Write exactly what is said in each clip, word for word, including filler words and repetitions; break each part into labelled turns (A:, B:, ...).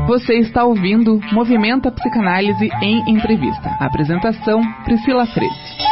A: Você está ouvindo Movimento Psicanálise em Entrevista. Apresentação, Priscila Freire.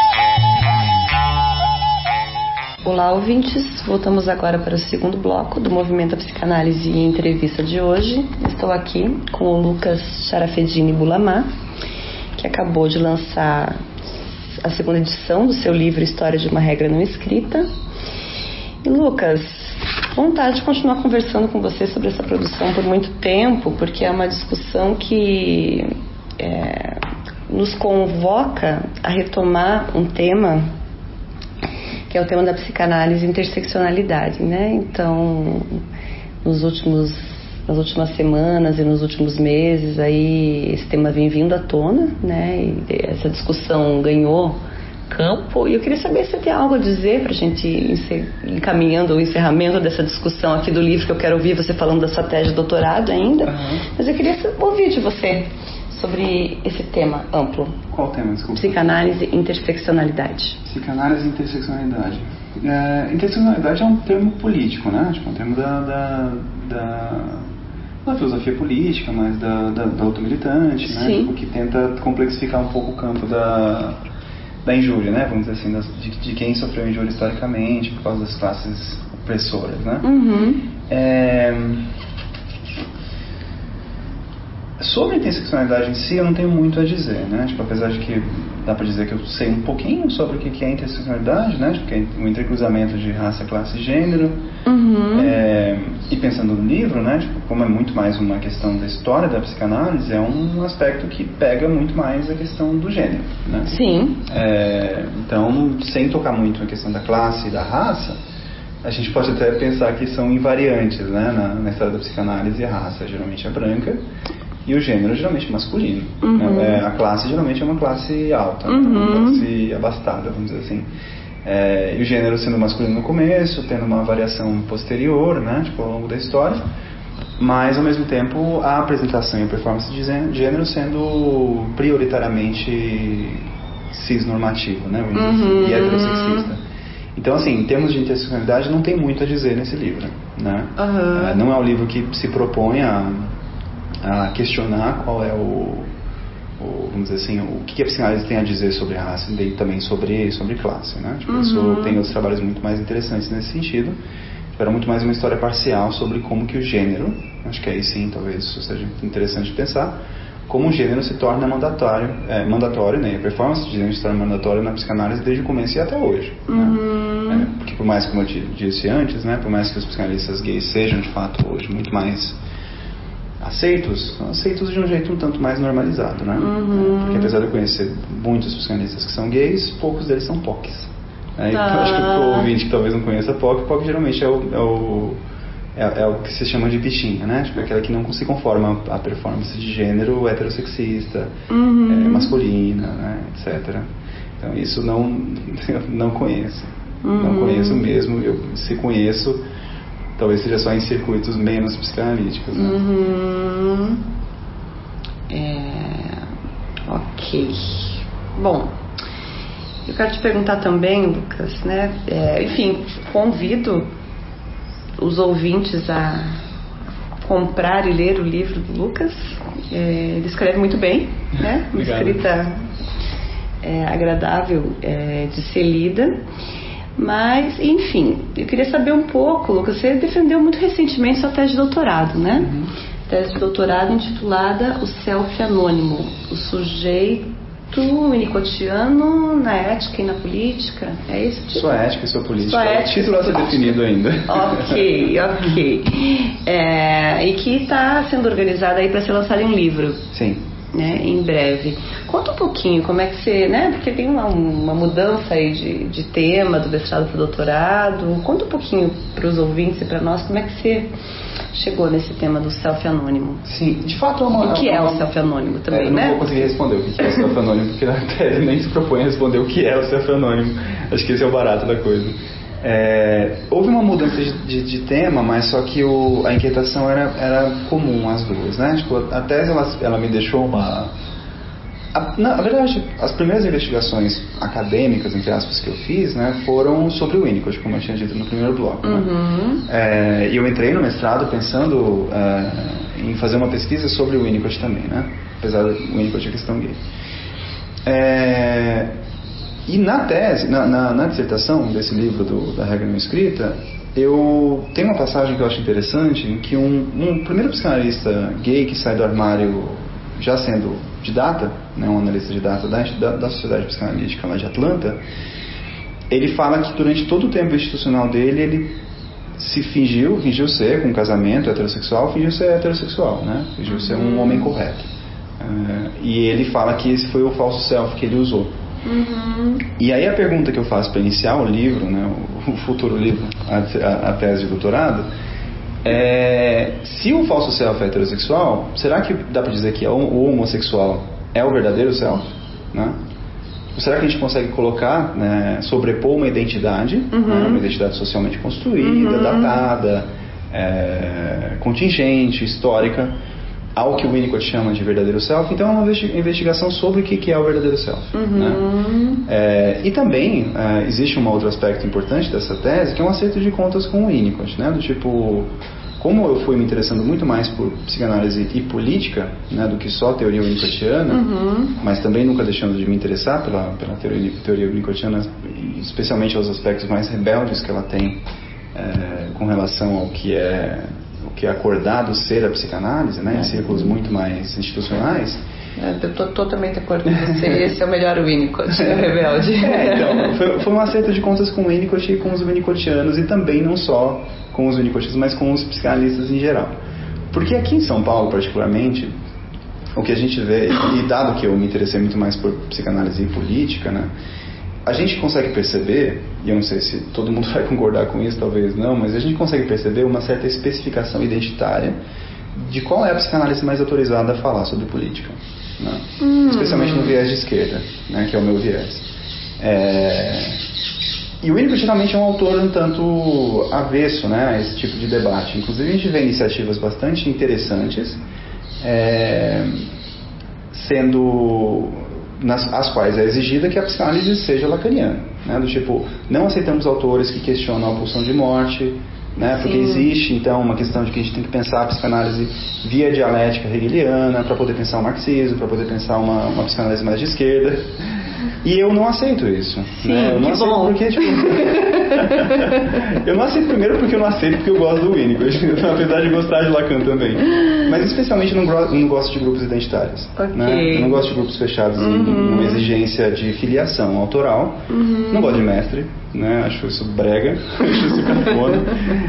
B: Olá, ouvintes. Voltamos agora para o segundo bloco do Movimento Psicanálise em Entrevista de hoje. Estou aqui com o Lucas Sharafedini Bulamá, que acabou de lançar a segunda edição do seu livro História de uma Regra Não Escrita. E, Lucas, vontade de continuar conversando com você sobre essa produção por muito tempo, porque é uma discussão que é, nos convoca a retomar um tema, que é o tema da psicanálise e interseccionalidade, né? Então, nos últimos, nas últimas semanas e nos últimos meses, aí esse tema vem vindo à tona, né? E essa discussão ganhou campo, e eu queria saber se você tem algo a dizer para a gente ir encaminhando o encerramento dessa discussão aqui do livro, que eu quero ouvir você falando da sua tese de doutorado ainda, uhum. Mas eu queria ouvir de você sobre esse tema amplo.
C: Qual tema, desculpa?
B: Psicanálise e interseccionalidade.
C: Psicanálise e interseccionalidade. É, interseccionalidade é um termo político, né? Tipo, um termo da, da, da, da filosofia política, mas da, da, da automilitante, né? Tipo, que tenta complexificar um pouco o campo da da injúria, né? Vamos dizer assim, das, de, de quem sofreu injúria historicamente por causa das classes opressoras, né?
B: Uhum.
C: É... Sobre a interseccionalidade em si, eu não tenho muito a dizer, né? Tipo, apesar de que dá pra dizer que eu sei um pouquinho sobre o que é interseccionalidade, né? Tipo, que é um entrecruzamento de raça, classe e gênero.
B: Uhum.
C: É... E pensando no livro, né? Tipo, como é muito mais uma questão da história da psicanálise, é um aspecto que pega muito mais a questão do gênero, né?
B: Sim.
C: É... Então, sem tocar muito na questão da classe e da raça, a gente pode até pensar que são invariantes, né? Na, na história da psicanálise, a raça geralmente é branca e o gênero geralmente é masculino.
B: Uhum.
C: Né? É, a classe geralmente é uma classe alta,
B: uhum.
C: Uma classe abastada, vamos dizer assim. É, e o gênero sendo masculino no começo, tendo uma variação posterior, né, tipo, ao longo da história, mas ao mesmo tempo a apresentação e a performance de gênero sendo prioritariamente cisnormativo, né, vamos dizer assim, e heterossexista. Então, assim, em termos de interseccionalidade, não tem muito a dizer nesse livro, né?
B: Uhum.
C: É, não é um livro que se propõe a, a questionar qual é o, o, vamos dizer assim, o que a psicanálise tem a dizer sobre a raça e também sobre, sobre classe, né? Tipo,
B: uhum.
C: Isso tem outros trabalhos muito mais interessantes nesse sentido. Era muito mais uma história parcial sobre como que o gênero, acho que aí sim, talvez isso seja interessante de pensar, como o gênero se torna mandatório, é, mandatório, né? A performance de gênero se torna mandatória na psicanálise desde o começo e até hoje.
B: Uhum.
C: Né? É, porque por mais, como eu disse antes, né? Por mais que os psicanalistas gays sejam de fato hoje muito mais aceitos, aceitos de um jeito um tanto mais normalizado, né?
B: Uhum.
C: Porque apesar de eu conhecer muitos psicanalistas que são gays, poucos deles são P O Cs. Né? Então
B: Ah.
C: acho que pro ouvinte que talvez não conheça P O C, P O C geralmente é o, é o É, é o que se chama de bichinha, né? Tipo, aquela que não se conforma a performance de gênero heterossexista,
B: uhum.
C: é, masculina, né? etcétera. Então isso não, eu não conheço. Uhum. Não conheço mesmo. Eu, se conheço, talvez seja só em circuitos menos psicanalíticos, né?
B: Uhum. É... Ok. Bom, eu quero te perguntar também, Lucas, né? É, enfim, convido os ouvintes a comprar e ler o livro do Lucas. É, ele escreve muito bem, né? Uma escrita é, agradável é, de ser lida. Mas, enfim, eu queria saber um pouco, Lucas, você defendeu muito recentemente sua tese de doutorado, né?
C: Uhum.
B: Tese de doutorado intitulada O Self Anônimo, o sujeito winnicottiano na ética e na política. É isso? Tipo?
C: Sua ética e sua política.
B: Sua ética,
C: o título a ser definido ainda.
B: Ok, ok. É, e que está sendo organizada aí para ser lançado em livro.
C: Sim.
B: Né, em breve. Conta um pouquinho como é que você, né, porque tem uma, uma mudança aí de, de tema do mestrado para o doutorado. Conta um pouquinho para os ouvintes e para nós como é que você chegou nesse tema do self-anônimo.
C: Sim, de fato é uma...
B: O que
C: é,
B: é
C: uma,
B: o self-anônimo também,
C: é, eu
B: né?
C: não vou conseguir responder o que é o self-anônimo, porque na tese nem se propõe a responder o que é o self-anônimo. Acho que esse é o barato da coisa. É, houve uma mudança de, de, de tema, mas só que o, a inquietação era, era comum às duas, né? Tipo, a tese ela, ela me deixou uma, A, na verdade, as primeiras investigações acadêmicas, entre aspas, que eu fiz, né, foram sobre o Winnicott, como eu tinha dito no primeiro bloco.
B: Uhum.
C: Né? É, e eu entrei no mestrado pensando é, em fazer uma pesquisa sobre o Winnicott também, né? Apesar do Winnicott a questão gay. É, e na tese, na, na, na dissertação desse livro do, da Regra Não Escrita, eu tenho uma passagem que eu acho interessante, em que um, um primeiro psicanalista gay que sai do armário já sendo de data, né, um analista de data da, da, da Sociedade Psicanalítica lá de Atlanta, ele fala que durante todo o tempo institucional dele, ele se fingiu, fingiu ser, com um casamento heterossexual, fingiu ser heterossexual, né, fingiu ser um homem correto. Uh, e ele fala que esse foi o falso self que ele usou. Uhum. E aí a pergunta que eu faço para iniciar o livro, né, o, o futuro livro, a, a, a tese de doutorado, é, se o falso self é heterossexual, será que dá para dizer que o homossexual é o verdadeiro self? Né? Ou será que a gente consegue colocar, né, sobrepor uma identidade, uhum. né, uma identidade socialmente construída, uhum. datada, é, contingente, histórica, ao que o Winnicott chama de verdadeiro self? Então é uma investigação sobre o que é o verdadeiro self. Uhum. Né? É, e também é, existe um outro aspecto importante dessa tese, que é um acerto de contas com o Winnicott, né? Do tipo, como eu fui me interessando muito mais por psicanálise e política, né, do que só teoria winnicottiana, uhum. mas também nunca deixando de me interessar pela, pela teoria, teoria winnicottiana, especialmente aos aspectos mais rebeldes que ela tem é, com relação ao que é o que é acordado ser a psicanálise, né, em círculos muito mais institucionais.
B: É, eu estou totalmente de acordo com você. Esse é o melhor Winnicott, é rebelde.
C: É, então, foi, foi um acerto de contas com o Winnicott e com os winnicottianos, e também não só com os winnicottianos, mas com os psicanalistas em geral. Porque aqui em São Paulo, particularmente, o que a gente vê, e dado que eu me interessei muito mais por psicanálise e política, né, a gente consegue perceber, e eu não sei se todo mundo vai concordar com isso, talvez não, mas a gente consegue perceber uma certa especificação identitária de qual é a psicanálise mais autorizada a falar sobre política, né? Hum. Especialmente no viés de esquerda, né, que é o meu viés. É... E o Winnicott geralmente é um autor um tanto avesso, né, a esse tipo de debate. Inclusive a gente vê iniciativas bastante interessantes, é... sendo... nas as quais é exigida que a psicanálise seja lacaniana, né, do tipo, não aceitamos autores que questionam a pulsão de morte, né, porque existe então uma questão de que a gente tem que pensar a psicanálise via dialética hegeliana para poder pensar o marxismo, para poder pensar uma, uma psicanálise mais de esquerda, e eu não aceito isso.
B: Sim,
C: né? Eu não aceito
B: bom.
C: porque tipo, eu não aceito primeiro porque eu não aceito porque eu gosto do Winnicott, apesar de gostar de Lacan também, mas especialmente não, não gosto de grupos identitários.
B: Okay.
C: Né? Eu não gosto de grupos fechados uhum. em uma exigência de filiação autoral, uhum. não gosto de mestre, né? Acho isso brega, acho isso cafona.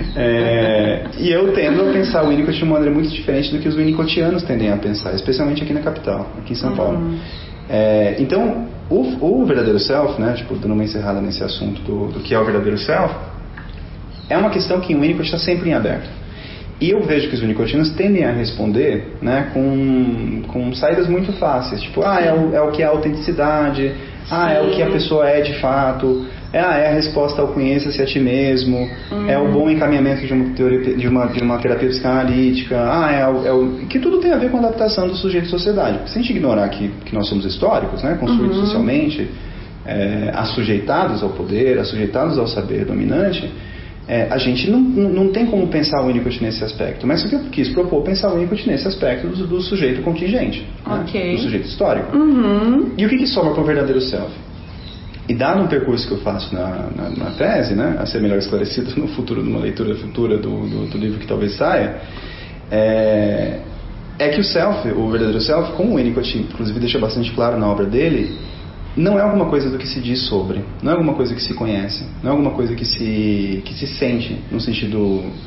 C: É, e eu tendo a pensar o Winnicott de uma maneira muito diferente do que os winnicottianos tendem a pensar, especialmente aqui na capital, aqui em São Paulo. Uhum. É, então, o, o verdadeiro self, né, tipo, dando uma encerrada nesse assunto do, do que é o verdadeiro self, é uma questão que o Winnicott está sempre em aberto. E eu vejo que os winnicottianos tendem a responder, né, com, com saídas muito fáceis, tipo, ah, é o, é o que é a autenticidade, ah, é o que a pessoa é de fato, é, ah, é a resposta ao conheça-se a ti mesmo, uhum. é o bom encaminhamento de uma, teoria, de uma, de uma terapia psicanalítica, ah, é o, é o... que tudo tem a ver com a adaptação do sujeito à sociedade. Porque se a gente ignorar que, que nós somos históricos, né, construídos uhum. socialmente, é, assujeitados ao poder, assujeitados ao saber dominante, é, a gente não, não, não tem como pensar o Winnicott nesse aspecto. Mas o que eu quis propor, pensar o Winnicott nesse aspecto do, do sujeito contingente,
B: okay.
C: né, do sujeito histórico.
B: Uhum.
C: E o que, que sobra para o verdadeiro self? E dado um percurso que eu faço na, na, na tese, né, a ser melhor esclarecido no futuro, numa leitura futura do, do, do livro que talvez saia, é, é que o self, o verdadeiro self, como o Winnicott inclusive deixa bastante claro na obra dele, não é alguma coisa do que se diz sobre, não é alguma coisa que se conhece, não é alguma coisa que se, que se sente no sentido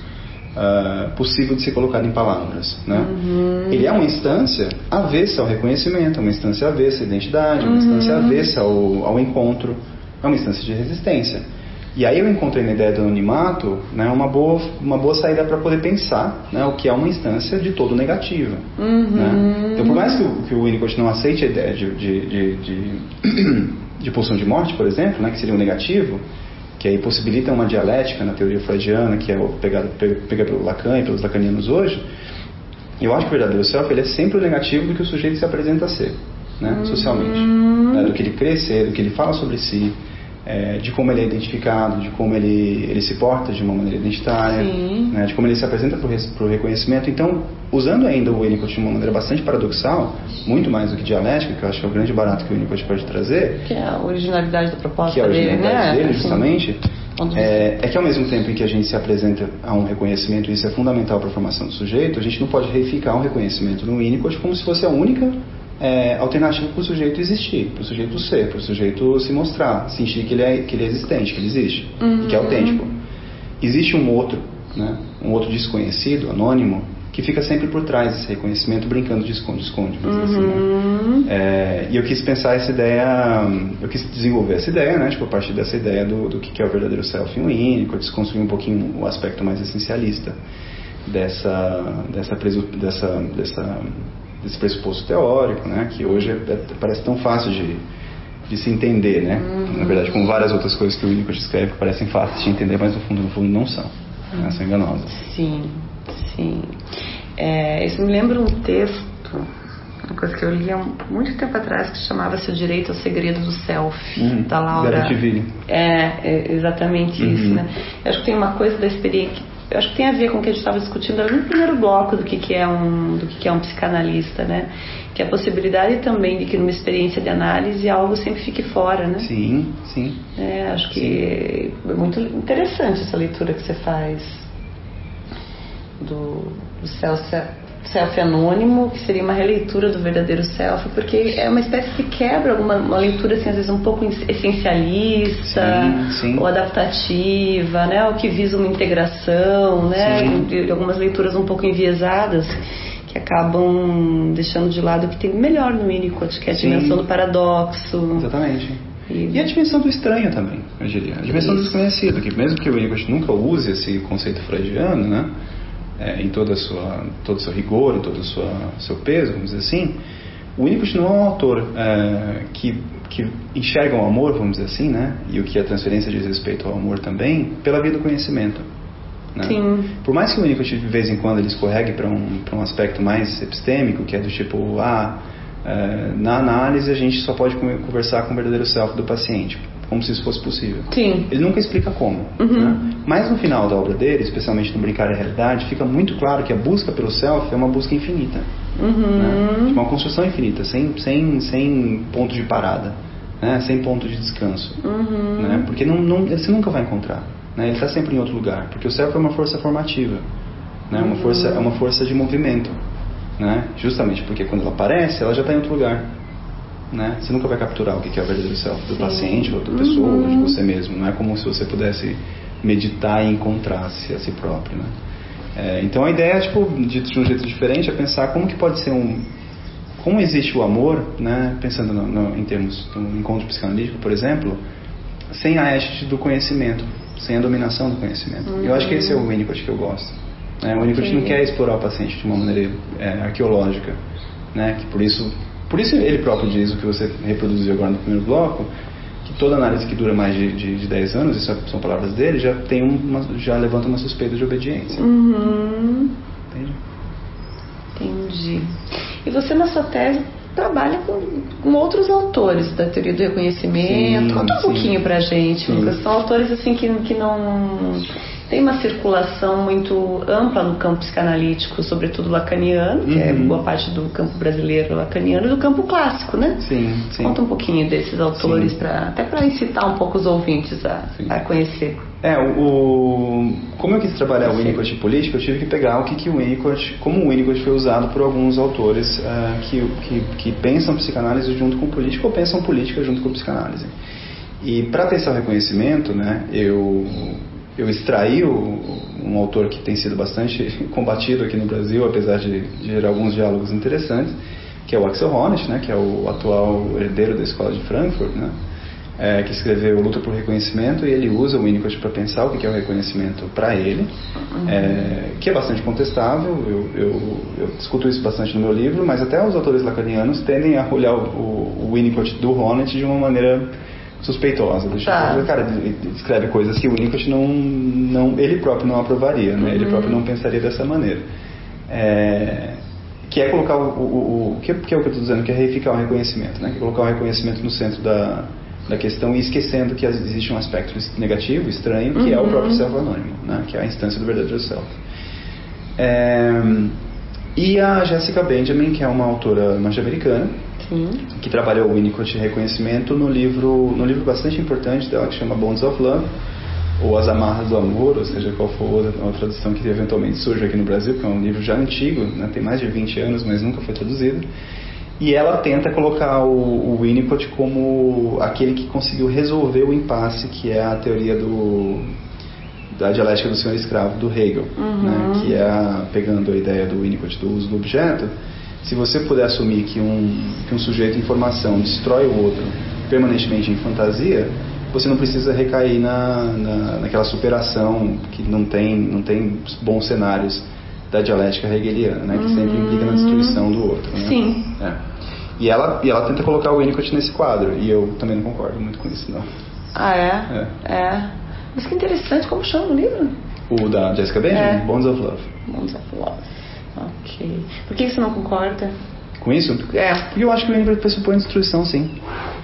C: uh, possível de ser colocado em palavras, né? Uhum. Ele é uma instância avessa ao reconhecimento, uma instância avessa à identidade, uma uhum. instância avessa ao, ao encontro, é uma instância de resistência. E aí eu encontrei na ideia do anonimato, né, uma, boa, uma boa saída para poder pensar, né, o que é uma instância de todo negativa. Uhum. Né? Então, por mais que o, que o Winnicott não aceite a ideia de, de, de, de, de pulsão de morte, por exemplo, né, que seria um negativo, que aí possibilita uma dialética na teoria freudiana, que é pegada pega pelo Lacan e pelos lacanianos hoje, eu acho que o verdadeiro self ele é sempre o negativo do que o sujeito se apresenta a ser. né,
B: uhum.
C: socialmente, né, do que ele crescer, do que ele fala sobre si, é, de como ele é identificado, de como ele, ele se porta de uma maneira identitária, né, de como ele se apresenta para o reconhecimento. Então, usando ainda o Winnicott de uma maneira bastante paradoxal, muito mais do que dialética, que eu acho que é o grande barato que o Winnicott pode trazer,
B: que é a originalidade da proposta
C: que é a originalidade
B: dele, né?
C: dele,
B: assim,
C: justamente, é, é que ao mesmo tempo em que a gente se apresenta a um reconhecimento, e isso é fundamental para a formação do sujeito, a gente não pode reificar um reconhecimento no Winnicott como se fosse a única É, alternativa para o sujeito existir, para o sujeito ser, para o sujeito se mostrar, sentir que ele é, que ele é existente, que ele existe, uhum. e que é autêntico. Existe um outro, né, um outro desconhecido, anônimo, que fica sempre por trás desse reconhecimento, brincando de esconde-esconde. Uhum. Assim, né? é, e eu quis pensar essa ideia, eu quis desenvolver essa ideia, né, tipo, a partir dessa ideia do, do que é o verdadeiro self em Winnicott, desconstruir um pouquinho o aspecto mais essencialista dessa, dessa, dessa, dessa desse pressuposto teórico, né, que hoje é, parece tão fácil de, de se entender, né, uhum. na verdade, com várias outras coisas que o Winnicott escreve que parecem fáceis de entender, mas no fundo, no fundo não são, uhum. né, são enganosas.
B: Sim, sim. É, isso me lembra um texto, uma coisa que eu li há muito tempo atrás, que chamava-se O Direito ao Segredo do Self, uhum. da Laura. É, é, exatamente uhum. isso, né. Eu acho que tem uma coisa da experiência. Eu acho que tem a ver com o que a gente estava discutindo no primeiro bloco do que, que, é um, do que, que é um psicanalista, né? Que é a possibilidade também de que numa experiência de análise algo sempre fique fora, né?
C: Sim, sim.
B: É, acho que sim. é muito interessante essa leitura que você faz do, do self, self anônimo, que seria uma releitura do verdadeiro self, porque é uma espécie que quebra alguma, uma leitura assim, às vezes um pouco essencialista, sim, sim. ou adaptativa, né, ou que visa uma integração, né, de algumas leituras um pouco enviesadas que acabam deixando de lado o que tem melhor no Winnicott, que é a sim. dimensão do paradoxo.
C: Exatamente. E, e a dimensão do estranho também, eu diria. A dimensão Isso. do desconhecido, que mesmo que o Winnicott nunca use esse conceito freudiano, né, É, em toda a sua, todo o seu rigor, em todo o sua, seu peso, vamos dizer assim, o Winnicott não é um autor é, que, que enxerga o amor, vamos dizer assim, né, e o que a transferência diz respeito ao amor também, pela via do conhecimento. Né? Sim. Por mais que o Winnicott de vez em quando ele escorregue para um, para um aspecto mais epistêmico, que é do tipo, ah, é, na análise a gente só pode conversar com o verdadeiro self do paciente, como se isso fosse possível. Sim. Ele nunca explica como. Uhum. Né? Mas no final da obra dele, especialmente no Brincar a Realidade, fica muito claro que a busca pelo self é uma busca infinita. Uhum. Né? Uma construção infinita, sem, sem, sem ponto de parada, né? Sem ponto de descanso. Uhum. Né? Porque não, não, você nunca vai encontrar. Né? Ele está sempre em outro lugar. Porque o self é uma força formativa. Né? Uhum. Uma força, é uma força de movimento. Né? Justamente porque quando ela aparece, ela já está em outro lugar. Né? Você nunca vai capturar o que é o verdadeiro self do Sim. paciente, ou da pessoa, uhum. ou de você mesmo. Não é como se você pudesse meditar e encontrar-se a si próprio. Né? É, então a ideia, tipo, de, de um jeito diferente, é pensar como que pode ser um... Como existe o amor, né? Pensando no, no, em termos de um encontro psicanalítico, por exemplo, sem a égide do conhecimento, sem a dominação do conhecimento. Uhum. Eu acho que esse é o Winnicott que eu gosto. Né? O Winnicott okay. não quer explorar o paciente de uma maneira é, arqueológica. Né? Que por isso... Por isso ele próprio diz, o que você reproduziu agora no primeiro bloco, que toda análise que dura mais de, de, de dez anos, isso são palavras dele, já, tem uma, já levanta uma suspeita de obediência.
B: Uhum.
C: Entende?
B: Entendi. E você na sua tese trabalha com, com outros autores da teoria do reconhecimento. Sim, Conta um sim. pouquinho pra gente, sim. Lucas. São autores assim que, que não... Tem uma circulação muito ampla no campo psicanalítico, sobretudo lacaniano, que uhum. é boa parte do campo brasileiro lacaniano, e do campo clássico, né?
C: Sim, sim.
B: Conta um pouquinho desses autores, pra, até para incitar um pouco os ouvintes a, a conhecer.
C: É, o, o, como eu quis trabalhar o Winnicott político, eu tive que pegar o que, que o Winnicott, como o Winnicott foi usado por alguns autores uh, que, que, que pensam psicanálise junto com política, ou pensam política junto com psicanálise. E para pensar o reconhecimento, né, eu... Eu extraí o, um autor que tem sido bastante combatido aqui no Brasil, apesar de, de gerar alguns diálogos interessantes, que é o Axel Honneth, né, que é o atual herdeiro da Escola de Frankfurt, né, é, que escreveu Luta por Reconhecimento, e ele usa o Winnicott para pensar o que é o reconhecimento para ele, uhum. é, que é bastante contestável. Eu, eu, eu discuto isso bastante no meu livro, mas até os autores lacanianos tendem a olhar o, o, o Winnicott do Honneth de uma maneira suspeitosa. Tá. O cara escreve coisas que o Winnicott não, não, ele próprio não aprovaria, né? Uhum. Ele próprio não pensaria dessa maneira. É, que é colocar o, o, o que, que é o que eu estou dizendo, que é reificar o reconhecimento, né? Que é colocar o reconhecimento no centro da, da questão e esquecendo que existe um aspecto negativo, estranho, que uhum. é o próprio self anônimo, né? Que é a instância do verdadeiro self. É, e a Jessica Benjamin, que é uma autora norte-americana, Sim. que trabalhou o Winnicott reconhecimento no livro, no livro bastante importante dela, que chama Bonds of Love, ou As Amarras do Amor, ou seja, qual for a tradução que eventualmente surge aqui no Brasil, porque é um livro já antigo, né, tem mais de vinte anos, mas nunca foi traduzido. E ela tenta colocar o, o Winnicott como aquele que conseguiu resolver o impasse, que é a teoria do, da dialética do senhor escravo, do Hegel, uhum. né, que é, a, pegando a ideia do Winnicott do uso do objeto, se você puder assumir que um, que um sujeito em formação destrói o outro permanentemente em fantasia, você não precisa recair na, na, naquela superação que não tem, não tem bons cenários da dialética hegeliana, né, que uhum. sempre implica na destruição do outro. Né?
B: Sim.
C: É. E, ela, e ela tenta colocar o Winnicott nesse quadro, e eu também não concordo muito com isso, não.
B: Ah, é? É. é. Mas que interessante, como chama o livro?
C: O da Jessica Benjamin? É. Bonds of Love.
B: Bonds of Love. Ok. Por que você não concorda?
C: Com isso?
B: É.
C: Porque eu acho que o Winnicott pressupõe destruição, sim.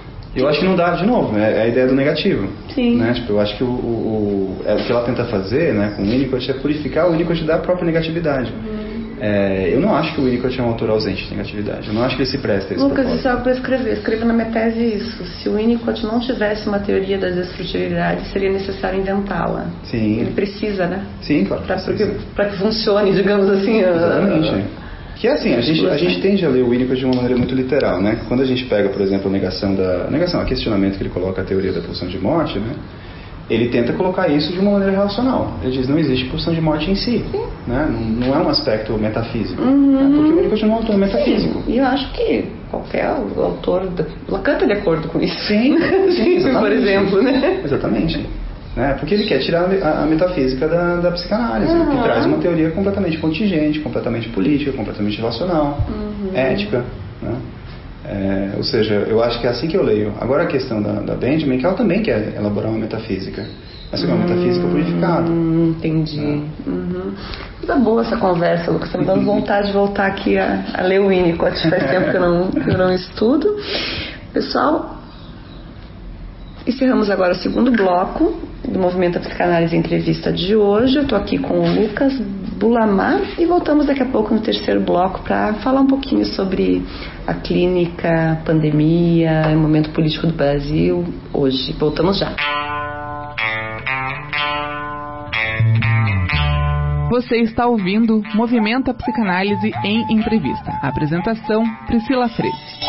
C: Eu acho que não dá, de novo, é a ideia do negativo.
B: Sim.
C: Né? Tipo, eu acho que o, o, é, o que ela tenta fazer, né, com o Winnicott é purificar o Winnicott da própria negatividade. Uhum. É, eu não acho que o Winnicott é um autor ausente de negatividade. Eu não acho que ele se presta a esse
B: Lucas,
C: propósito.
B: isso é algo para escrever. Escreva na minha tese isso. Se o Winnicott não tivesse uma teoria da destrutividade, seria necessário inventá-la.
C: Sim.
B: Ele precisa, né?
C: Sim, claro.
B: Para que funcione, digamos assim.
C: Exatamente. A... Que é assim, a gente, a gente tende a ler o Winnicott de uma maneira muito literal, né? Quando a gente pega, por exemplo, a negação da... Negação, a questionamento que ele coloca a teoria da pulsão de morte, né? Ele tenta colocar isso de uma maneira racional. Ele diz, não existe pulsão de morte em si, né? Não, não é um aspecto metafísico.
B: Uhum.
C: Né? Porque o Winnicott não é um autor metafísico.
B: Sim. E eu acho que qualquer autor... Lacan está de acordo com isso.
C: Sim, sim,
B: por exemplo, né?
C: Exatamente. Né? Porque ele quer tirar a, a metafísica da, da psicanálise, uhum. que traz uma teoria completamente contingente, completamente política, completamente racional, uhum. ética, né? É, ou seja, eu acho que é assim que eu leio. Agora a questão da, da Benjamin, que ela também quer elaborar uma metafísica, mas é uma uhum. metafísica purificada.
B: Entendi. Né? Uhum. Tá boa essa conversa, Lucas. Tá me dando vontade de voltar aqui a, a ler o Winnicott. Faz tempo que eu não, que eu não estudo. Pessoal, encerramos agora o segundo bloco do Movimento da Psicanálise Entrevista de hoje. Eu estou aqui com o Lucas Bulamá e voltamos daqui a pouco no terceiro bloco para falar um pouquinho sobre a clínica, a pandemia, o momento político do Brasil hoje. Voltamos já.
A: Você está ouvindo Movimento da Psicanálise em Entrevista. Apresentação, Priscila Freire.